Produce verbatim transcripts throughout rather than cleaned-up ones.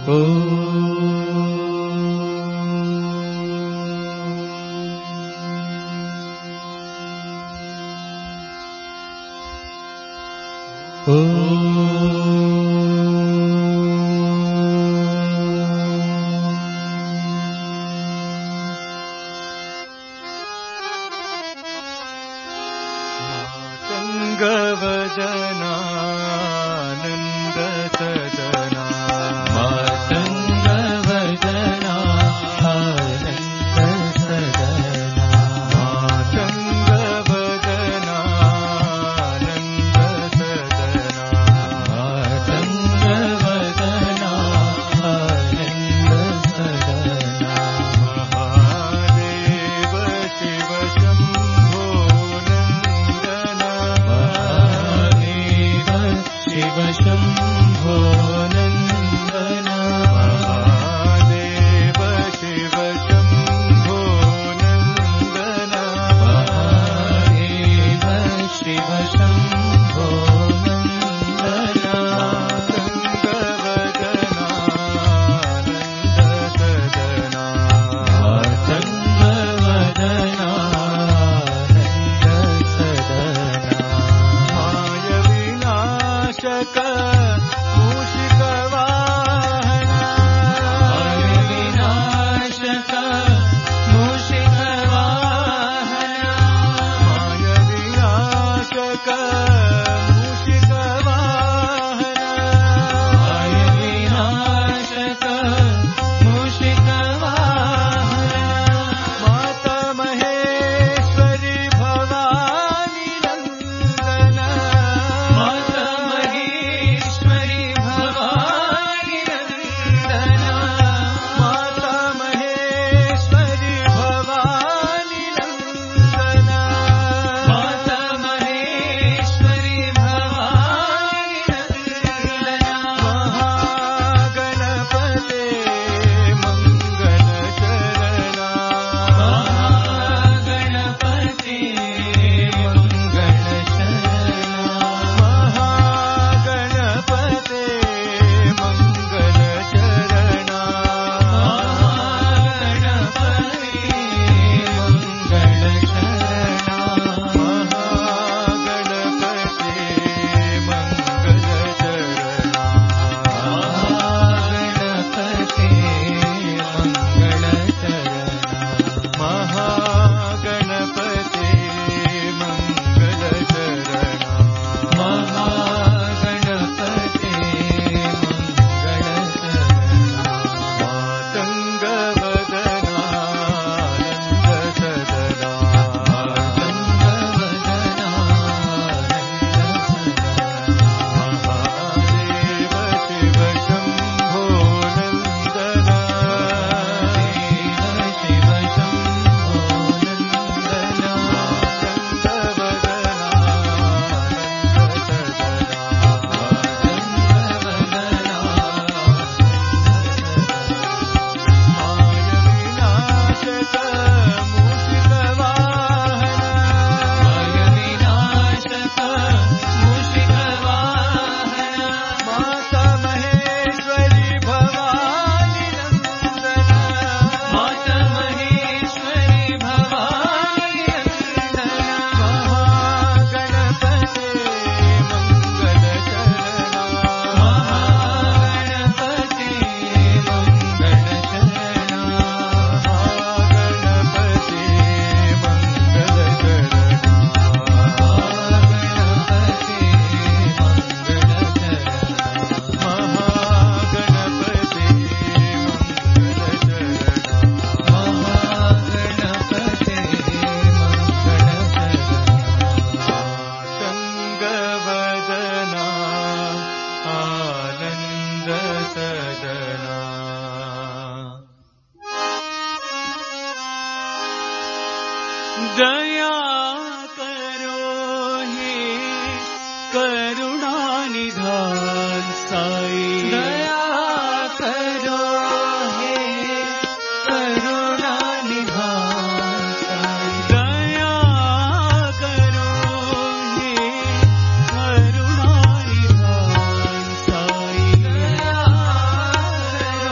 दया करो हे करुणा निधान साई, दया करो हे करुणा निधान साई, दया करो हे करुणा निधान साई, दया करो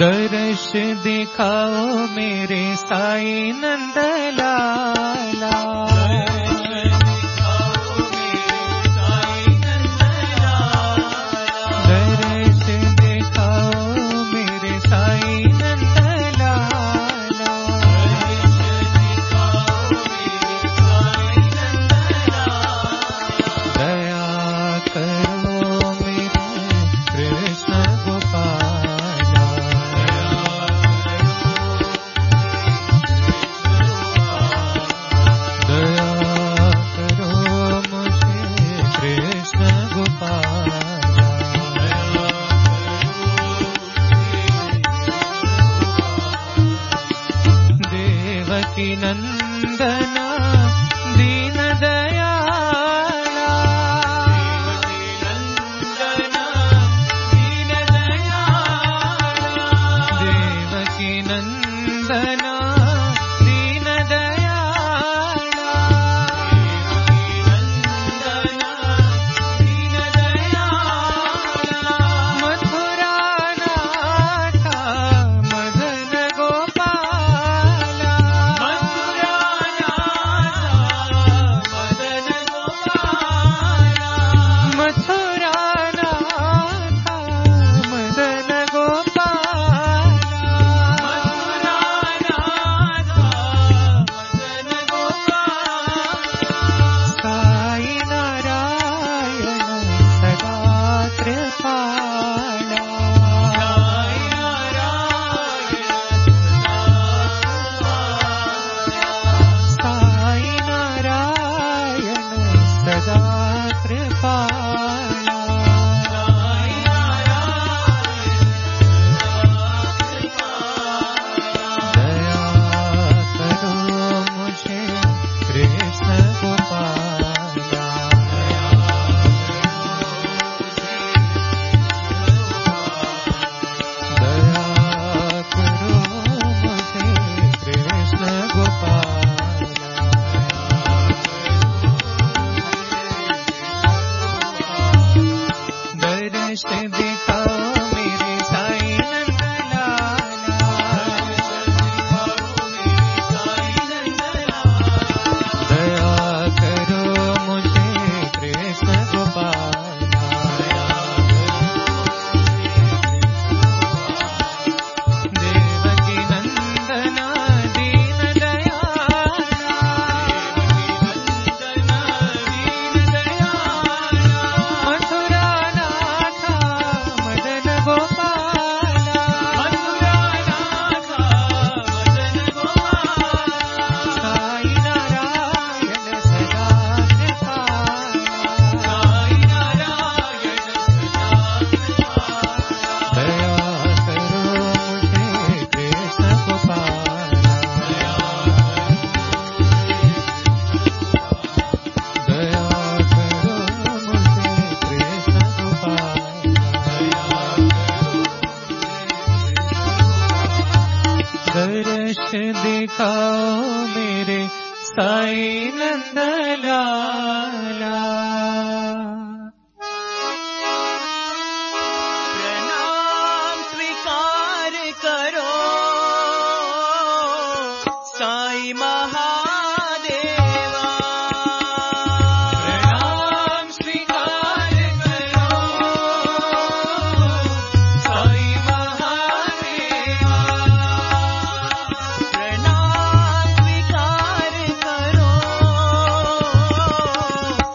दर्श दिखाओ मेरे साई नंद लाला, दर्श दिखाओ मेरे साई नंद लाला, दया करो मेरे कृष्ण गोपाला, दया करो मुझे कृष्ण गोपाला, देवकी नंदना दीन दयाला, देवकी नंदना दीन दयाला, मथुरा नाथा मदन गोपाला, मथुरा नाथा मदन गोपाला, साई नारायण सदा कृपाला, साई नारायण सदा कृपाला, दया करो मुझे कृष्ण गोपाला, दया करो मुझे कृष्ण गोपाला, दर्श दिखाओ मेरे साई नंद लाला, दया करो मुझे कृष्ण गोपाला, देवकी नंदना दीन दयाला, मथुरा नाथा मदन गोपाला, साई नारायण सदा कृपाला, दया करो मुझे कृष्ण गोपाला, दया करो मुझे कृष्ण गोपाला, दर्श दिखाओ मेरे साई नंद लाला, प्रणाम स्वीकार करो साई महादेवा, प्रणाम स्वीकार करो साई महादेवा, प्रणाम स्वीकार करो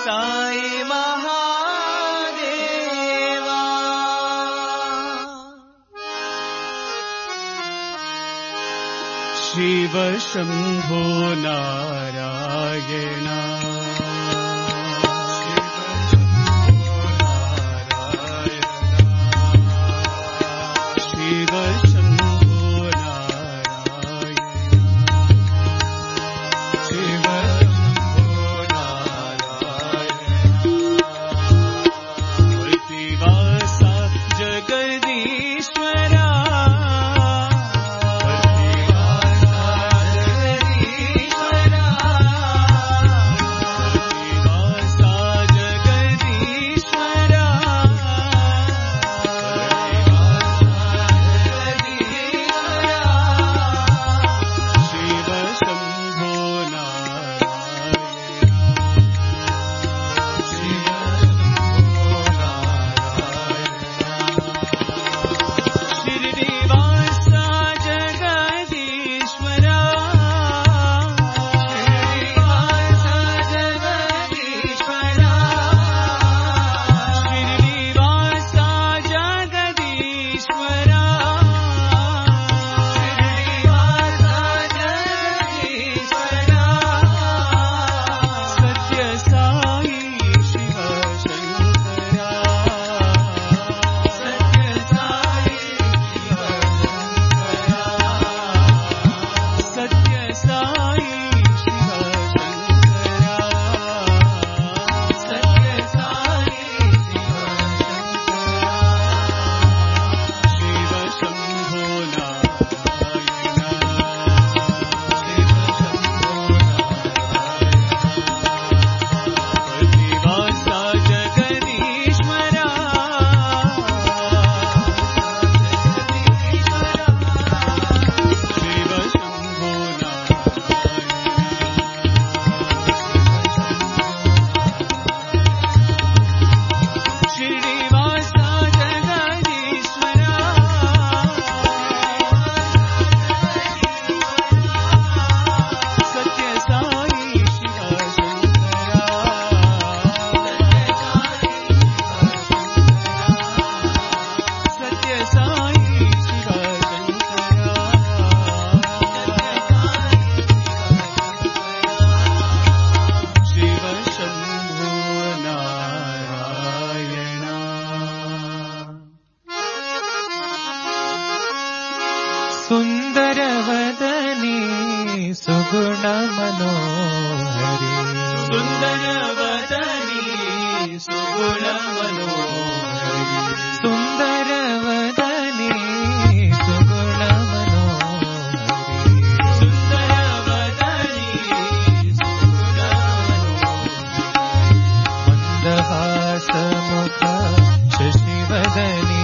साई महादेवा। शिव शंभो नारायण। शिव शंभो नारायण। शिव शंभो नारायण। प्रतिवासा जगदीश्वरा। सुंदरवदनी सुगुण मनोहरी। सुंदरवदनी सुगुण मनोहरी। सुंदरवदनी सुगुण मनोहरी। सुंदरवदनी सुगुण मनोहरी। मंदहास मुख शशिवदनी।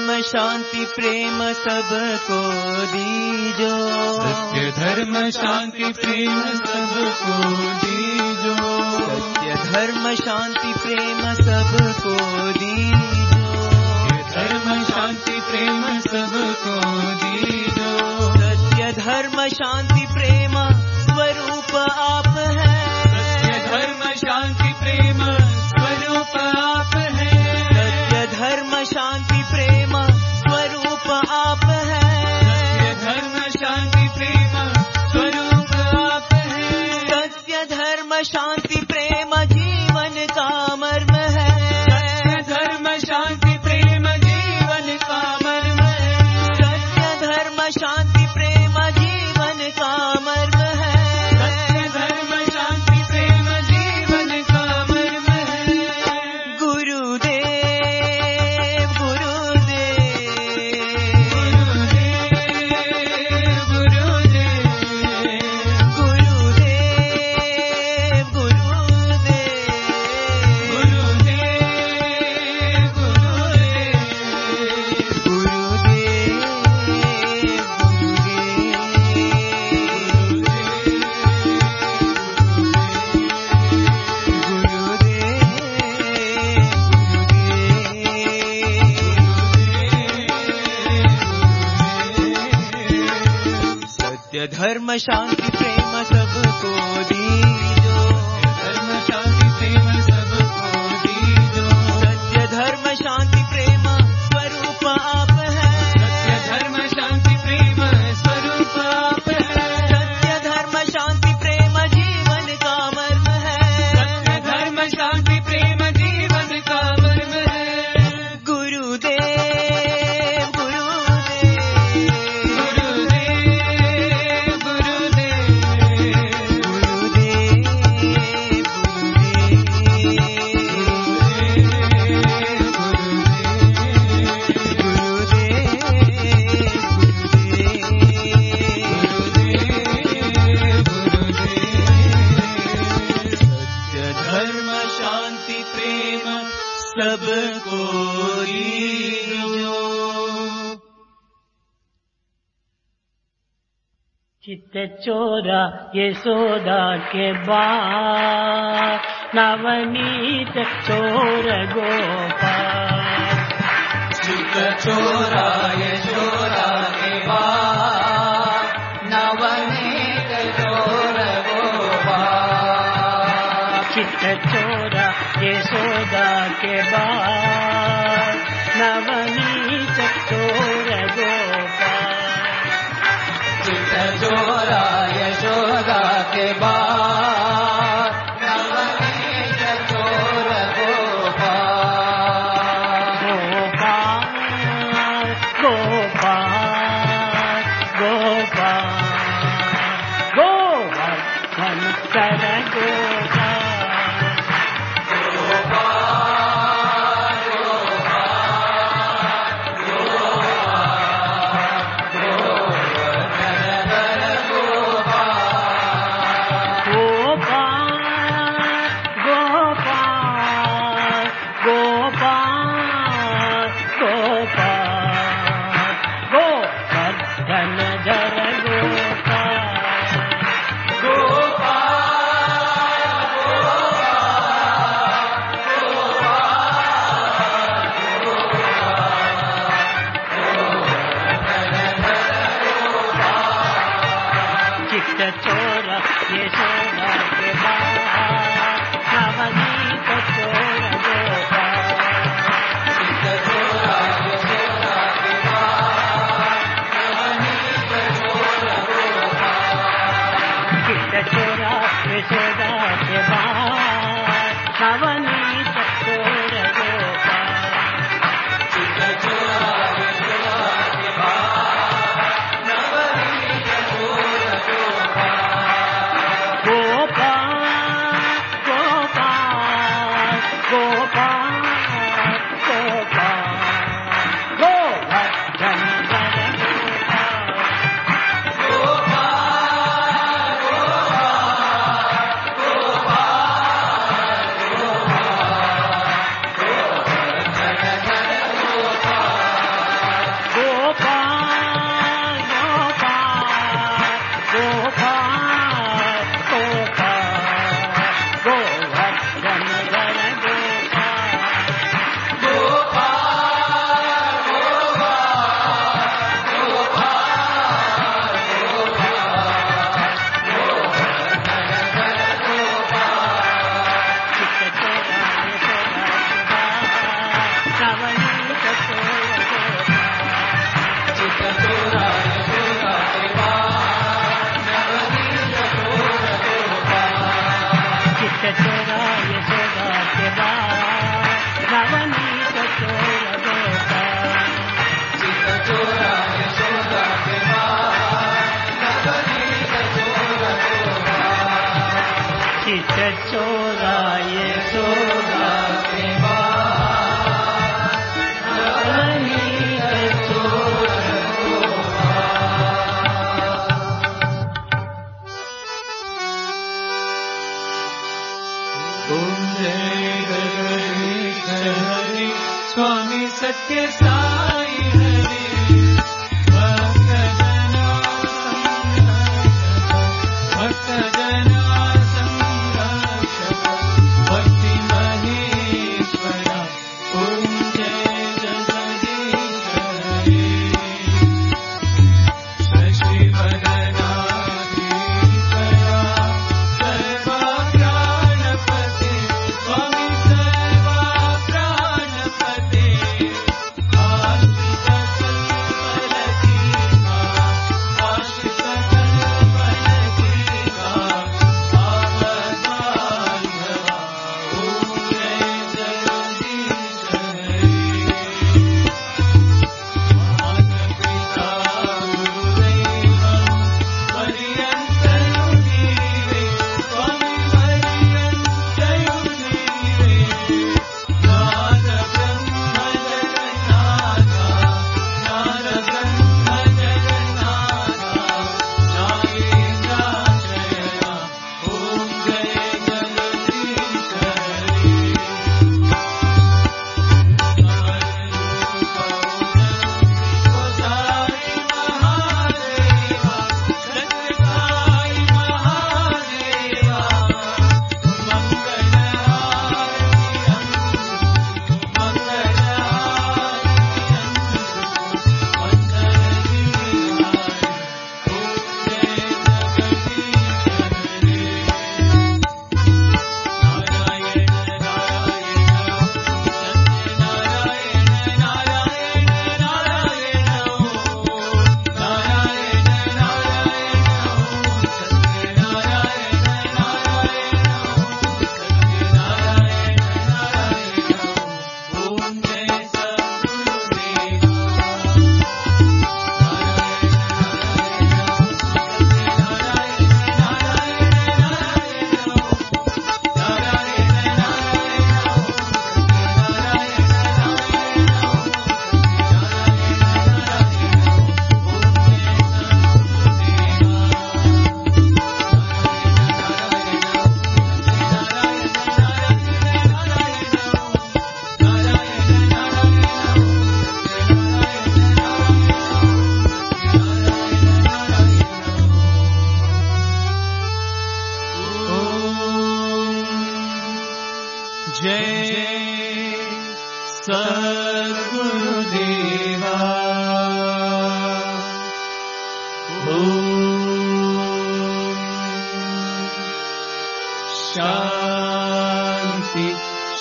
शांति प्रेम सबको दीजो। सत्य धर्म शांति प्रेम सबको दीजो। सत्य धर्म शांति प्रेम सबको दीजो। धर्म शांति प्रेम सबको दीजो। सत्य धर्म शांति प्रेम स्वरूप आप है। सत्य धर्म शांति प्रेम स्वरूप आप है। सत्य धर्म शांति प्रेम स्वरूप आप है। सत्य धर्म शांति प्रेम स्वरूप आप है। सत्य धर्म शांति प्रेम जीवन का मर्म है। सत्य धर्म शांति प्रेम जीवन का मर्म है। सत्य धर्म शांति प्रेम जीवन का मर्म है। सत्य धर्म शांति प्रेम जीवन का मर्म है। गुरुदेव गुरुदेव गुरुदेव गुरुदेव गुरुदेव गुरुदेव गुरुदेव गुरुदेव सत्य धर्म शांति प्रेम सबको दीजो। धर्म शांति प्रेम सबको दीजो। सत्य धर्म शांति प्रेम स्वरूप आप है। सत्य धर्म शांति प्रेम स्वरूप आप है। सत्य धर्म शांति प्रेम जीवन का मर्म है। सत्य धर्म शांति प्रेम जीवन का मर्म है। गुरुदेव गुरुदेव गुरुदेव गुरुदेव सत्य धर्म शांति प्रेम सबको दीजो। चित्त चोरा यशोदा के बाल, नवनीत चोर गोपाल। चित्त चोरा यशोदा के बाल, नवनीत चोर गोपाल। चित्त चोरा यशोदा के बाल, नवनीत चोर गोपाल। चित्त चोरा यशोदा के बाल, नवनीत चोर गोपाल। गोपाल गोपाल गोपाल गोवर्धन कर गोपाल। गोपाल गोपाल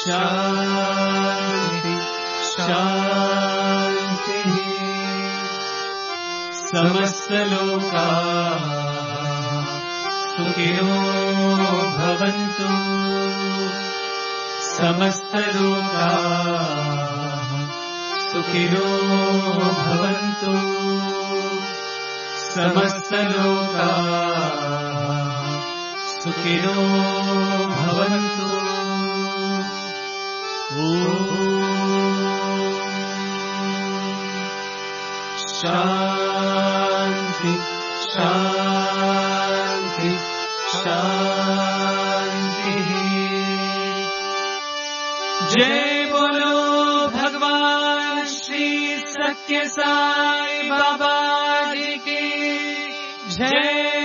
शान्ति शान्तिः समस्तलोकाः सुखिनो भवन्तु समस्तलोकाः सुखिनो भवन्तु समस्तलोकाः सुखिनो भवन्तु ॐ शान्ति शान्ति शान्तिः जय बोलो भगवान श्री सत्य साई बाबा जी की जय।